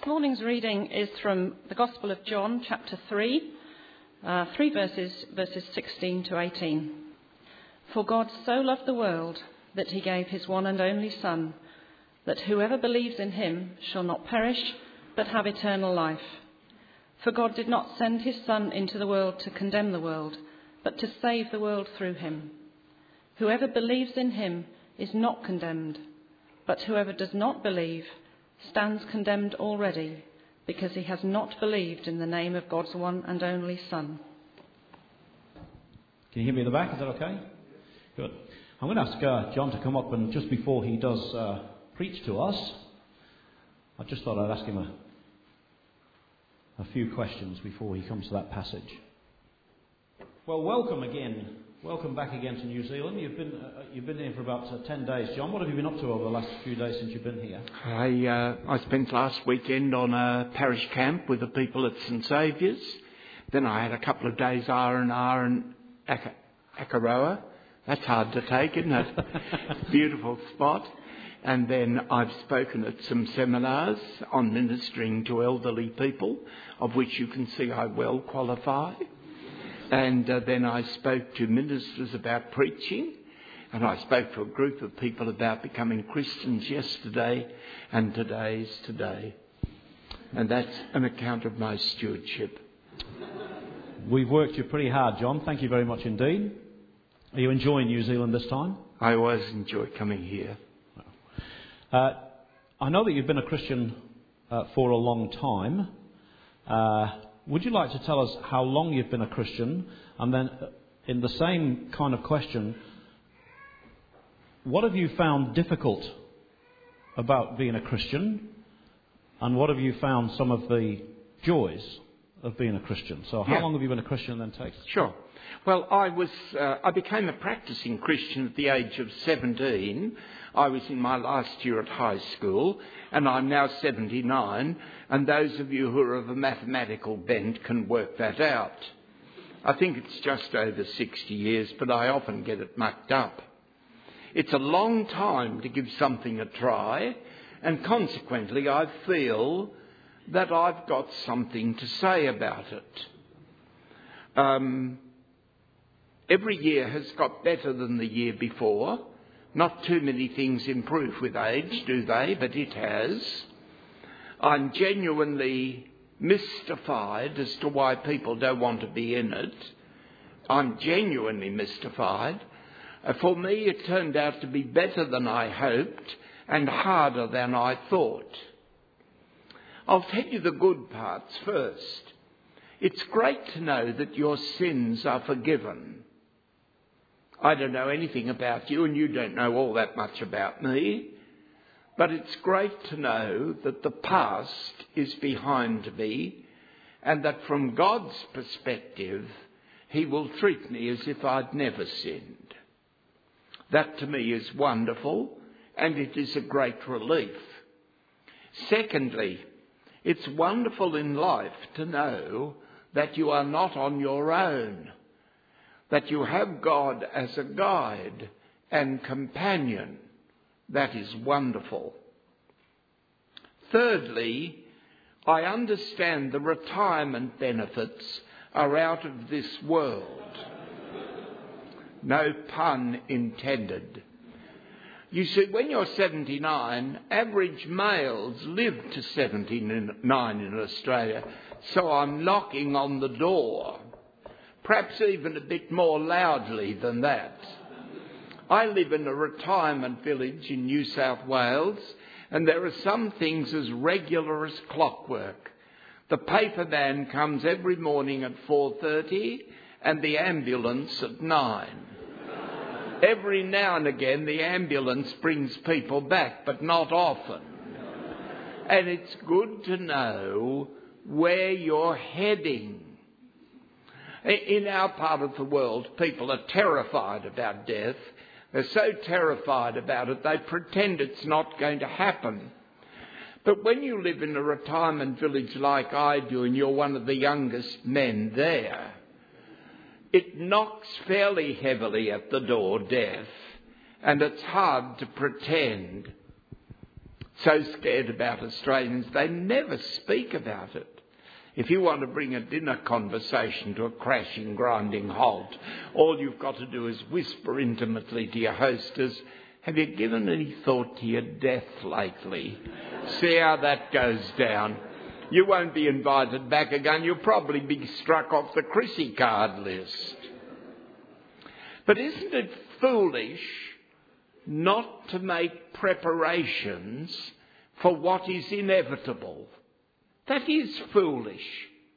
Morning's reading is from the Gospel of John, chapter 3, verses 16 to 18. For God so loved the world that he gave his one and only Son, that whoever believes in him shall not perish, but have eternal life. For God did not send his Son into the world to condemn the world, but to save the world through him. Whoever believes in him is not condemned, but whoever does not believe stands condemned already, because he has not believed in the name of God's one and only Son. Can you hear me in the back? Is that okay? Good. I'm going to ask John to come up, and just before he does preach to us, I just thought I'd ask him a few questions before he comes to that passage. Well, welcome again. Welcome back again to New Zealand. You've been here for about 10 days. John, what have you been up to over the last few days since you've been here? I spent last weekend on a parish camp with the people at St Saviour's. Then I had a couple of days R&R in Akaroa. That's hard to take, isn't it? Beautiful spot. And then I've spoken at some seminars on ministering to elderly people, of which you can see I well qualify. And then I spoke to ministers about preaching, and I spoke to a group of people about becoming Christians yesterday, and today's today. And that's an account of my stewardship. We've worked you pretty hard, John. Thank you very much indeed. Are you enjoying New Zealand this time? I always enjoy coming here. I know that you've been a Christian for a long time. Would you like to tell us how long you've been a Christian? And then in the same kind of question, what have you found difficult about being a Christian? And what have you found some of the joys of being a Christian? So how long have you been a Christian then, Tate? Sure. Well, I became a practicing Christian at the age of 17. I was in my last year at high school, and I'm now 79, and those of you who are of a mathematical bent can work that out. I think it's just over 60 years, but I often get it mucked up. It's a long time to give something a try, and consequently I feel that I've got something to say about it. Every year has got better than the year before. Not too many things improve with age, do they? But it has. I'm genuinely mystified as to why people don't want to be in it. I'm genuinely mystified. For me, it turned out to be better than I hoped and harder than I thought. I'll tell you the good parts first. It's great to know that your sins are forgiven. I don't know anything about you, and you don't know all that much about me, but it's great to know that the past is behind me, and that from God's perspective, he will treat me as if I'd never sinned. That to me is wonderful, and it is a great relief. Secondly, it's wonderful in life to know that you are not on your own, that you have God as a guide and companion. That is wonderful. Thirdly, I understand the retirement benefits are out of this world. No pun intended. You see, when you're 79, average males live to 79 in Australia, so I'm knocking on the door. Perhaps even a bit more loudly than that. I live in a retirement village in New South Wales, and there are some things as regular as clockwork. The paper van comes every morning at 4:30 and the ambulance at 9. Every now and again the ambulance brings people back, but not often. And it's good to know where you're heading. In our part of the world, people are terrified about death. They're so terrified about it, they pretend it's not going to happen. But when you live in a retirement village like I do, and you're one of the youngest men there, it knocks fairly heavily at the door, death, and it's hard to pretend. so scared about Australians, they never speak about it. If you want to bring a dinner conversation to a crashing, grinding halt, all you've got to do is whisper intimately to your hostess, "Have you given any thought to your death lately?" See how that goes down. You won't be invited back again. You'll probably be struck off the Chrissy card list. But isn't it foolish not to make preparations for what is inevitable? That is foolish.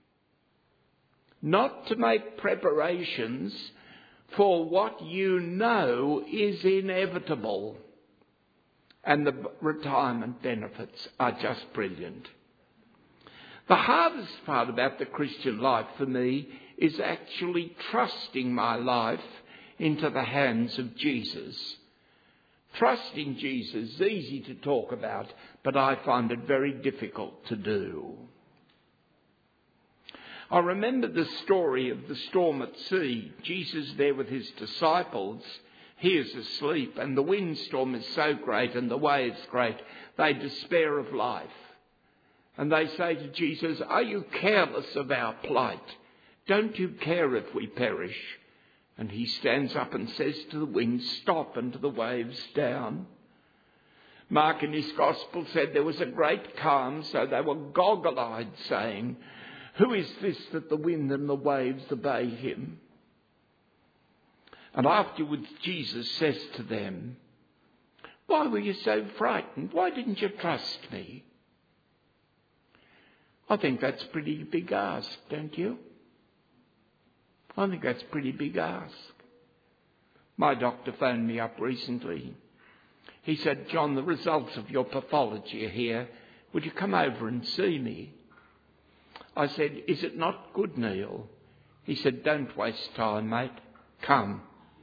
Not to make preparations for what you know is inevitable. And the retirement benefits are just brilliant. The hardest part about the Christian life for me is actually trusting my life into the hands of Jesus. Trusting Jesus is easy to talk about, but I find it very difficult to do. I remember the story of the storm at sea. Jesus there with his disciples. He is asleep, and the windstorm is so great and the waves great, they despair of life. And they say to Jesus, "Are you careless of our plight? Don't you care if we perish?" And he stands up and says to the wind, "Stop," and to the waves, "Down." Mark in his gospel said there was a great calm, so they were goggle-eyed, saying, "Who is this that the wind and the waves obey him?" And afterwards Jesus says to them, "Why were you so frightened? Why didn't you trust me?" I think that's a pretty big ask, don't you? I think that's a pretty big ask. My doctor phoned me up recently. He said, "John, the results of your pathology are here. Would you come over and see me?" I said, "Is it not good, Neil?" He said, "Don't waste time, mate. Come."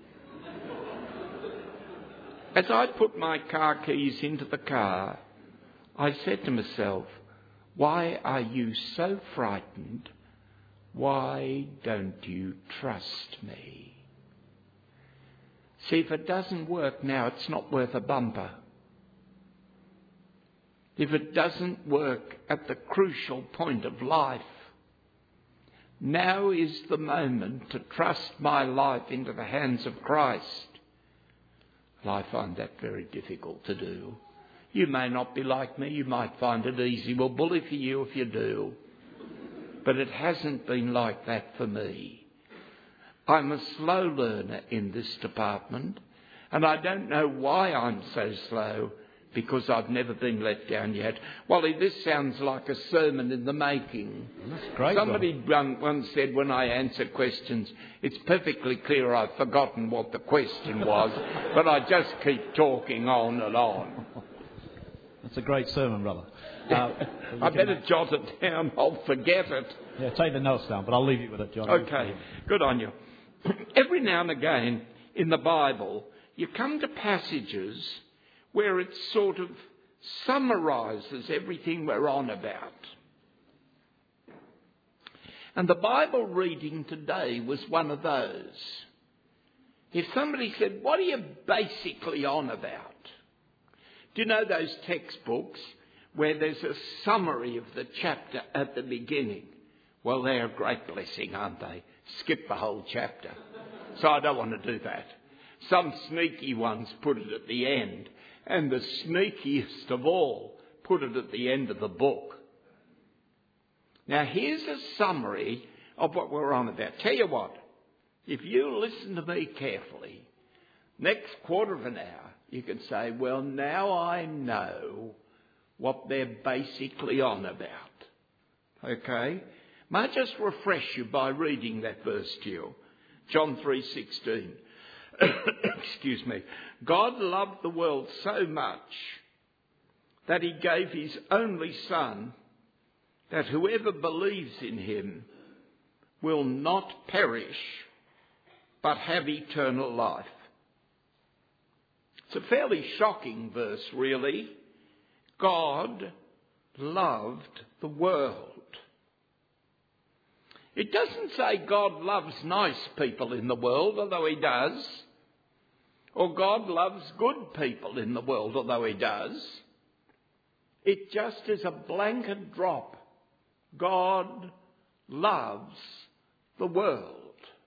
As I put my car keys into the car, I said to myself, why are you so frightened? Why don't you trust me? See, if it doesn't work now, it's not worth a bumper. If it doesn't work at the crucial point of life, now is the moment to trust my life into the hands of Christ. And I find that very difficult to do. You may not be like me. You might find it easy. We'll bully for you if you do. But it hasn't been like that for me. I'm a slow learner in this department, and I don't know why I'm so slow, because I've never been let down yet. Wally, this sounds like a sermon in the making. That's great. Somebody once said when I answer questions, it's perfectly clear I've forgotten what the question was, but I just keep talking on and on. That's a great sermon, brother. I better jot it down. I'll forget it. Yeah, take the notes down, but I'll leave you with it, John. Okay, good on you. Every now and again in the Bible, you come to passages where it sort of summarises everything we're on about. And the Bible reading today was one of those. If somebody said, "What are you basically on about?" Do you know those textbooks where there's a summary of the chapter at the beginning? Well, they're a great blessing, aren't they? Skip the whole chapter. So I don't want to do that. Some sneaky ones put it at the end, and the sneakiest of all put it at the end of the book. Now, here's a summary of what we're on about. Tell you what, if you listen to me carefully, next quarter of an hour, you can say, well, now I know what they're basically on about. Okay? May I just refresh you by reading that verse to you? John 3:16. Excuse me. God loved the world so much that he gave his only Son, that whoever believes in him will not perish, but have eternal life. It's a fairly shocking verse, really. God loved the world. It doesn't say God loves nice people in the world, although he does. Or God loves good people in the world, although he does. It just is a blanket drop. God loves the world.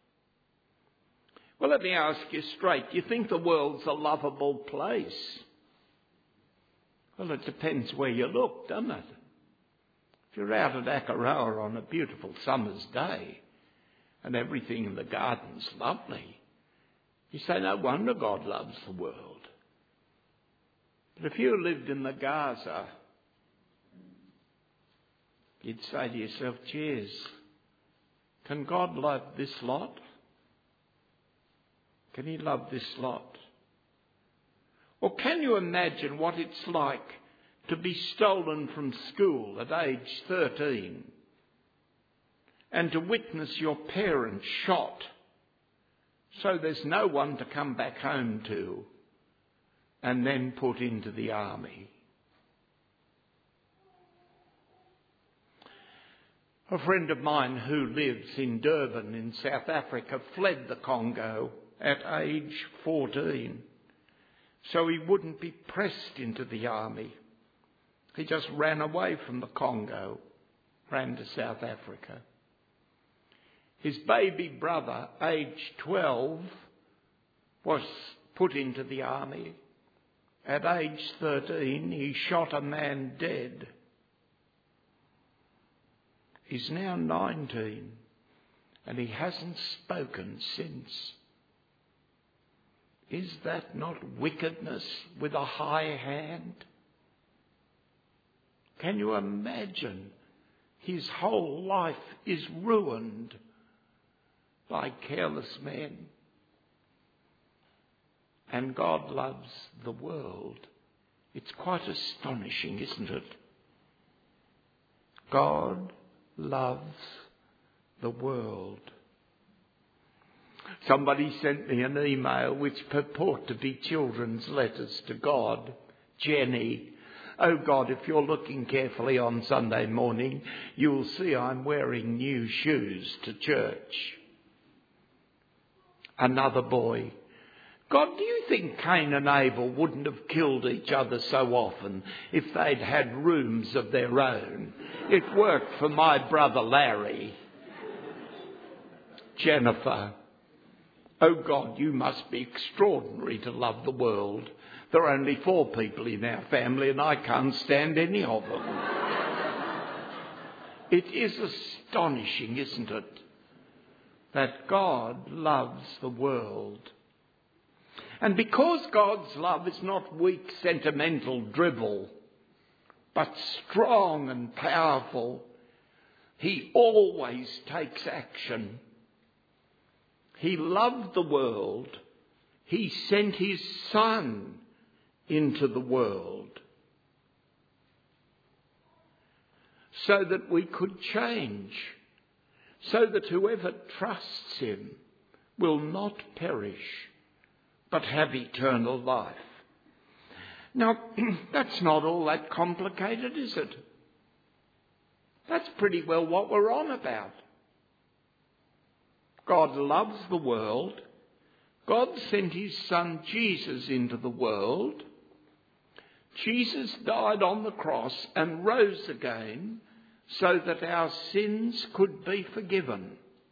Well, let me ask you straight. Do you think the world's a lovable place? Well, it depends where you look, doesn't it? If you're out at Akaroa on a beautiful summer's day and everything in the garden's lovely, you say, no wonder God loves the world. But if you lived in the Gaza, you'd say to yourself, geez, can God love this lot? Can he love this lot? Or can you imagine what it's like to be stolen from school at age 13 and to witness your parents shot so there's no one to come back home to and then put into the army? A friend of mine who lives in Durban in South Africa fled the Congo at age 14, so he wouldn't be pressed into the army. He just ran away from the Congo, ran to South Africa. His baby brother, aged 12, was put into the army. At age 13, he shot a man dead. He's now 19, and he hasn't spoken since. Is that not wickedness with a high hand? Can you imagine? His whole life is ruined by careless men. And God loves the world. It's quite astonishing, isn't it? God loves the world. Somebody sent me an email which purport to be children's letters to God. Jenny, oh God, if you're looking carefully on Sunday morning, you'll see I'm wearing new shoes to church. Another boy, God, do you think Cain and Abel wouldn't have killed each other so often if they'd had rooms of their own? It worked for my brother Larry. Jennifer, oh God, you must be extraordinary to love the world. There are only 4 people in our family and I can't stand any of them. It is astonishing, isn't it, that God loves the world. And because God's love is not weak, sentimental dribble, but strong and powerful, he always takes action. He loved the world. He sent his Son into the world so that we could change, so that whoever trusts him will not perish, but have eternal life. Now, that's not all that complicated, is it? That's pretty well what we're on about. God loves the world. God sent his Son Jesus into the world. Jesus died on the cross and rose again so that our sins could be forgiven.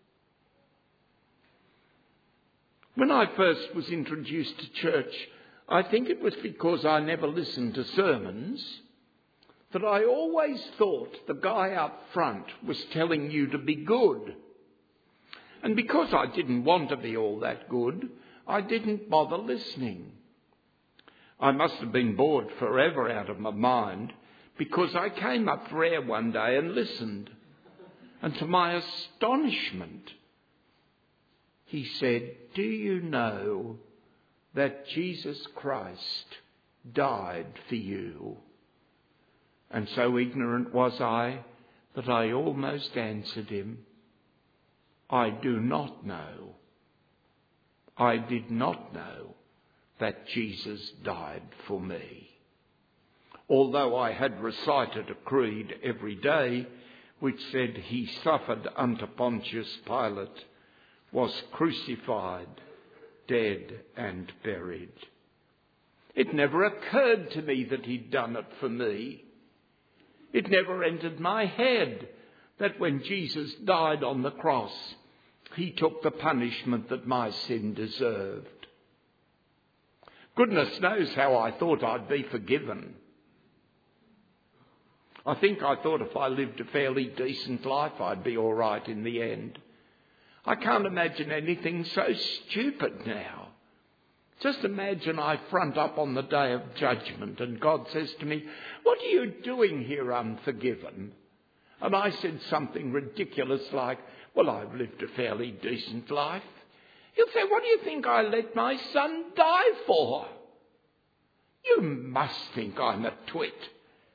When I first was introduced to church, I think it was because I never listened to sermons, that I always thought the guy up front was telling you to be good. And because I didn't want to be all that good, I didn't bother listening. I must have been bored forever out of my mind, because I came up for air one day and listened. And to my astonishment, he said, do you know that Jesus Christ died for you? And so ignorant was I that I almost answered him, I do not know. I did not know that Jesus died for me. Although I had recited a creed every day which said he suffered unto Pontius Pilate, was crucified, dead and buried. It never occurred to me that he'd done it for me. It never entered my head that when Jesus died on the cross, he took the punishment that my sin deserved. Goodness knows how I thought I'd be forgiven. I think I thought if I lived a fairly decent life, I'd be all right in the end. I can't imagine anything so stupid now. Just imagine I front up on the day of judgment and God says to me, "What are you doing here, unforgiven?" And I said something ridiculous like, "Well, I've lived a fairly decent life." He'll say, "What do you think I let my son die for?" You must think I'm a twit.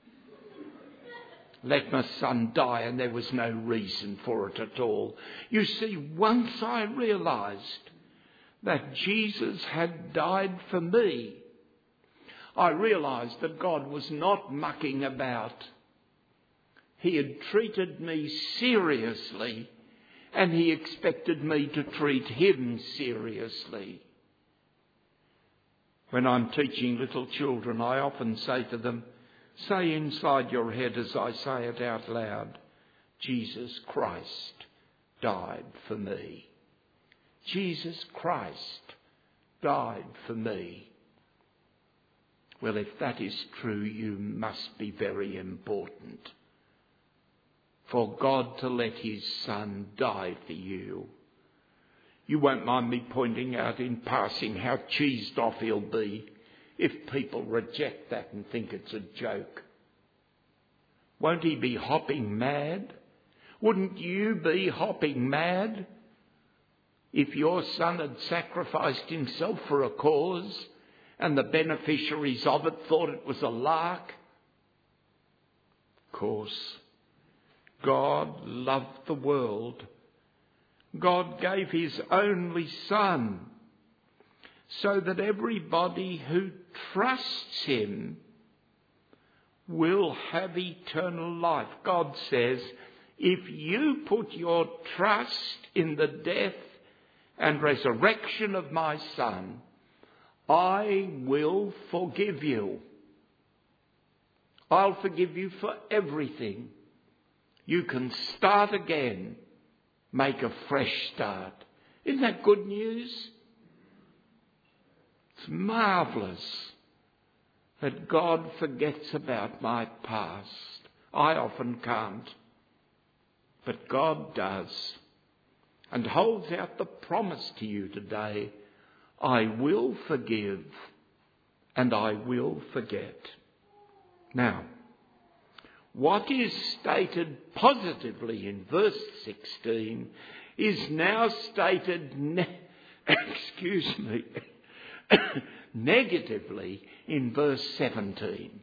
Let my son die, and there was no reason for it at all. You see, once I realised that Jesus had died for me, I realised that God was not mucking about. He had treated me seriously, and he expected me to treat him seriously. When I'm teaching little children, I often say to them, say inside your head as I say it out loud, Jesus Christ died for me. Jesus Christ died for me. Well, if that is true, you must be very important. For God to let his son die for you. You won't mind me pointing out in passing how cheesed off he'll be if people reject that and think it's a joke. Won't he be hopping mad? Wouldn't you be hopping mad if your son had sacrificed himself for a cause and the beneficiaries of it thought it was a lark? Of course, God loved the world. God gave his only Son so that everybody who trusts him will have eternal life. God says, if you put your trust in the death and resurrection of my Son, I will forgive you. I'll forgive you for everything. You can start again, make a fresh start. Isn't that good news? It's marvellous that God forgets about my past. I often can't, but God does, and holds out the promise to you today, I will forgive and I will forget. Now, what is stated positively in verse 16 is now stated negatively in verse 17.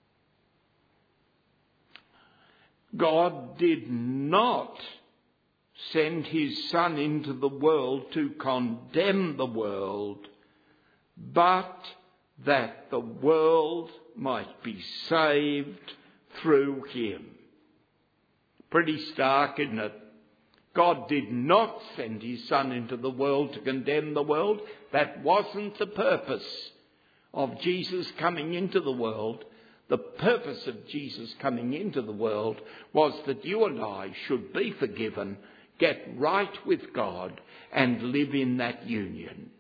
God did not send his Son into the world to condemn the world, but that the world might be saved through him. Pretty stark, isn't it? God did not send his Son into the world to condemn the world. That wasn't the purpose of Jesus coming into the world. The purpose of Jesus coming into the world was that you and I should be forgiven, get right with God, and live in that union.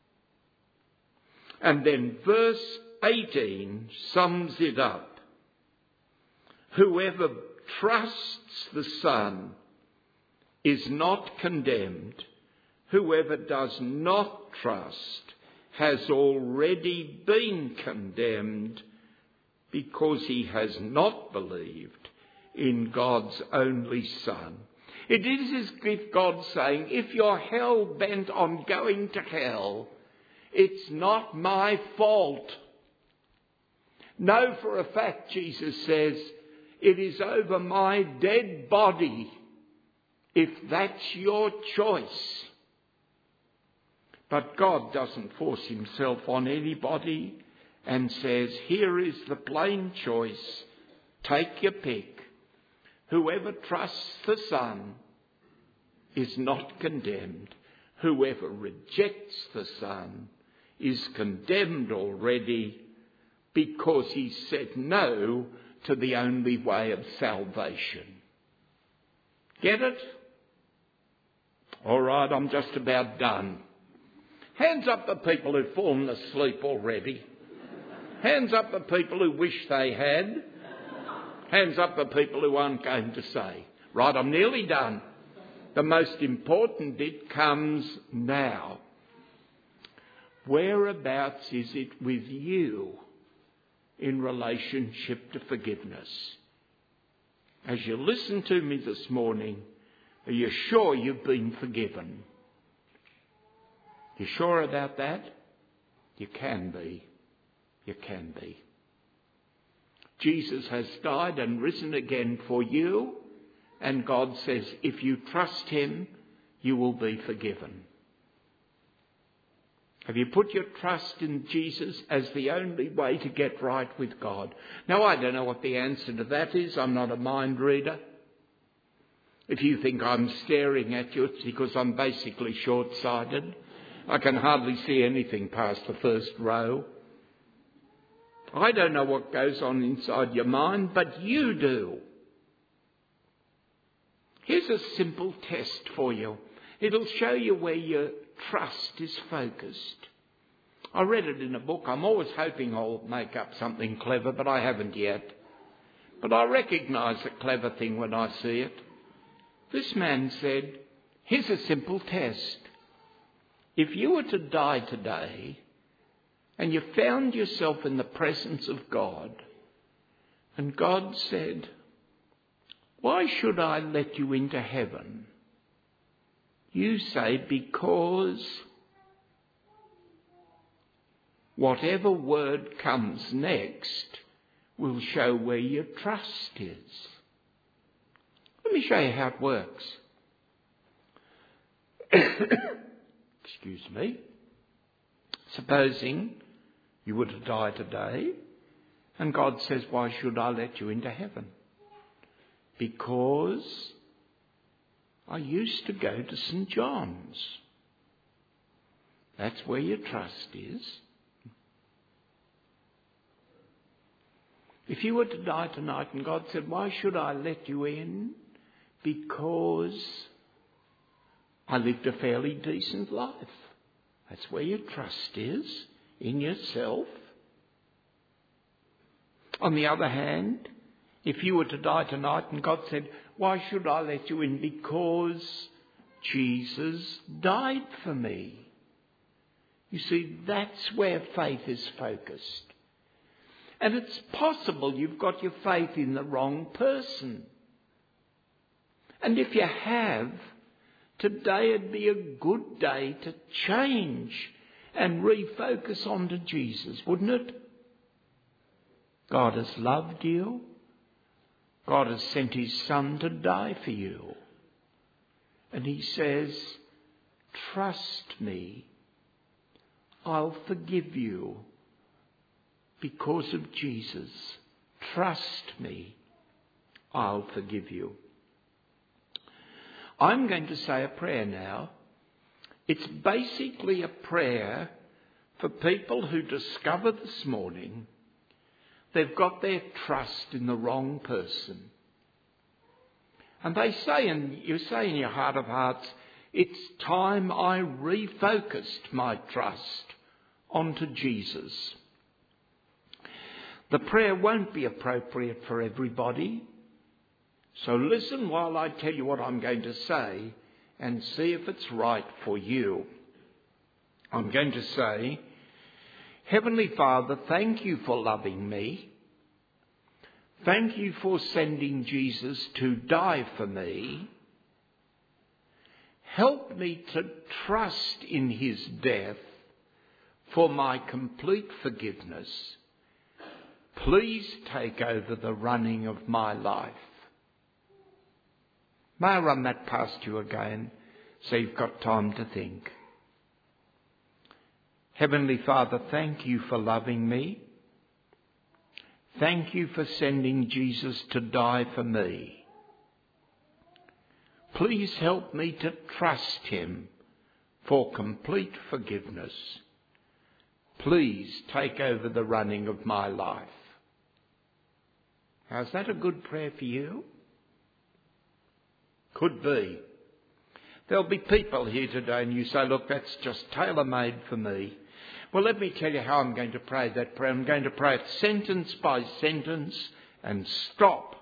And then verse 18 sums it up. Whoever trusts the Son is not condemned. Whoever does not trust has already been condemned because he has not believed in God's only Son. It is as if God's saying, if you're hell-bent on going to hell, it's not my fault. Know for a fact, Jesus says, it is over my dead body, if that's your choice. But God doesn't force himself on anybody and says, here is the plain choice, take your pick. Whoever trusts the Son is not condemned. Whoever rejects the Son is condemned already because he said no to the only way of salvation. Get it? All right, I'm just about done. Hands up the people who've fallen asleep already. Hands up the people who wish they had. Hands up the people who aren't going to say. Right, I'm nearly done. The most important bit comes now. Whereabouts is it with you in relationship to forgiveness? As you listen to me this morning, are you sure you've been forgiven? You sure about that? You can be. You can be. Jesus has died and risen again for you, and God says if you trust him, you will be forgiven. Have you put your trust in Jesus as the only way to get right with God? Now, I don't know what the answer to that is. I'm not a mind reader. If you think I'm staring at you, it's because I'm basically short-sighted. I can hardly see anything past the first row. I don't know what goes on inside your mind, but you do. Here's a simple test for you. It'll show you where your trust is focused. I read it in a book. I'm always hoping I'll make up something clever, but I haven't yet. But I recognise a clever thing when I see it. This man said, here's a simple test. If you were to die today and you found yourself in the presence of God, and God said, why should I let you into heaven? You say, because whatever word comes next will show where your trust is. Let me show you how it works. Excuse me. Supposing you were to die today, and God says, why should I let you into heaven? Because I used to go to St. John's. That's where your trust is. If you were to die tonight and God said, why should I let you in? Because I lived a fairly decent life. That's where your trust is, in yourself. On the other hand, if you were to die tonight and God said, why should I let you in? Because Jesus died for me. You see, that's where faith is focused. And it's possible you've got your faith in the wrong person. And if you have, today would be a good day to change and refocus onto Jesus, wouldn't it? God has loved you. God has sent his Son to die for you. And he says, trust me, I'll forgive you because of Jesus. Trust me, I'll forgive you. I'm going to say a prayer now. It's basically a prayer for people who discover this morning they've got their trust in the wrong person. And they say, and you say in your heart of hearts, it's time I refocused my trust onto Jesus. The prayer won't be appropriate for everybody. So listen while I tell you what I'm going to say and see if it's right for you. I'm going to say, Heavenly Father, thank you for loving me. Thank you for sending Jesus to die for me. Help me to trust in his death for my complete forgiveness. Please take over the running of my life. May I run that past you again so you've got time to think. Heavenly Father, thank you for loving me. Thank you for sending Jesus to die for me. Please help me to trust him for complete forgiveness. Please take over the running of my life. Now, is that a good prayer for you? Could be. There'll be people here today and you say, look, that's just tailor-made for me. Well, let me tell you how I'm going to pray that prayer. I'm going to pray it sentence by sentence and stop.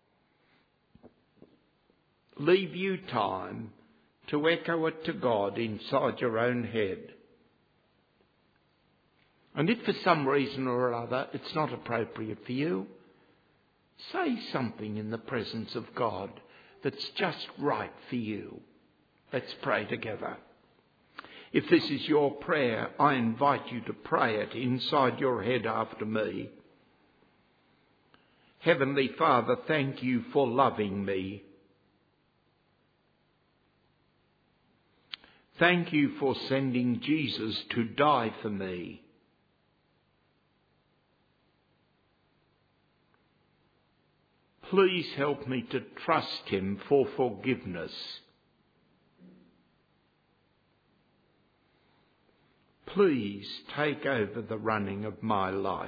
Leave you time to echo it to God inside your own head. And if for some reason or other it's not appropriate for you, say something in the presence of God that's just right for you. Let's pray together. If this is your prayer, I invite you to pray it inside your head after me. Heavenly Father, thank you for loving me. Thank you for sending Jesus to die for me. Please help me to trust him for forgiveness. Please take over the running of my life.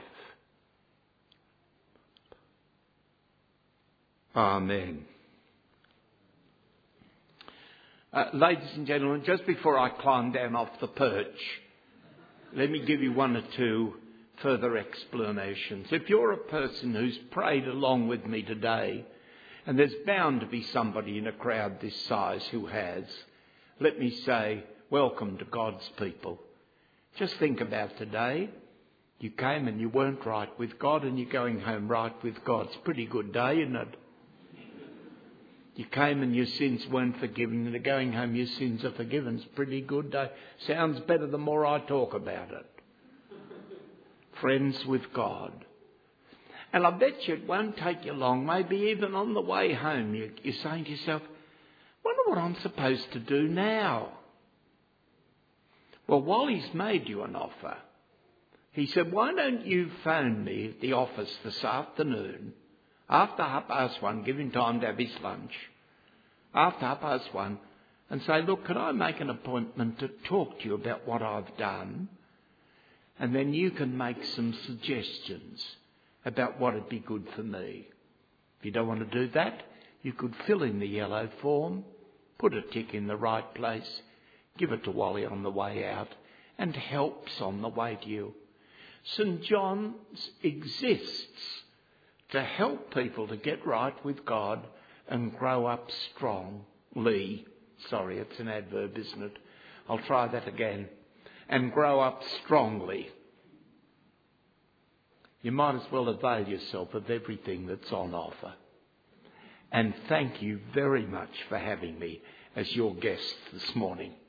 Amen. Ladies and gentlemen, just before I climb down off the perch, let me give you one or two further explanations. If you're a person who's prayed along with me today, and there's bound to be somebody in a crowd this size who has, let me say, welcome to God's people. Just think about today. You came and you weren't right with God, and you're going home right with God. It's a pretty good day, isn't it? You came and your sins weren't forgiven, and you're going home, your sins are forgiven. It's a pretty good day. Sounds better the more I talk about it. Friends with God. And I bet you it won't take you long. Maybe even on the way home, you're saying to yourself, wonder what I'm supposed to do now. Well, Wally's made you an offer. He said, why don't you phone me at the office this afternoon, after 1:30, give him time to have his lunch, after 1:30, and say, look, can I make an appointment to talk to you about what I've done? And then you can make some suggestions about what would be good for me. If you don't want to do that, you could fill in the yellow form, put a tick in the right place, give it to Wally on the way out, and helps on the way to you. St. John's exists to help people to get right with God and grow up strongly. Sorry, it's an adverb, isn't it? I'll try that again. And grow up strongly. You might as well avail yourself of everything that's on offer. And thank you very much for having me as your guest this morning.